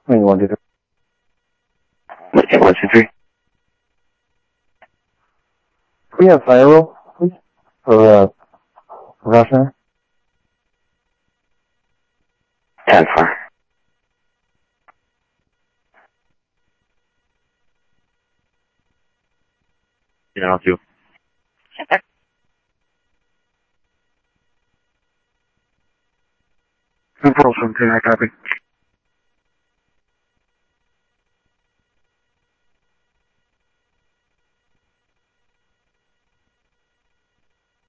What do you want to do? Okay, 1, 2, 3. Can we have fire roll, please? For Russia? 10, 4. Channel 2. Control from 2, I copy.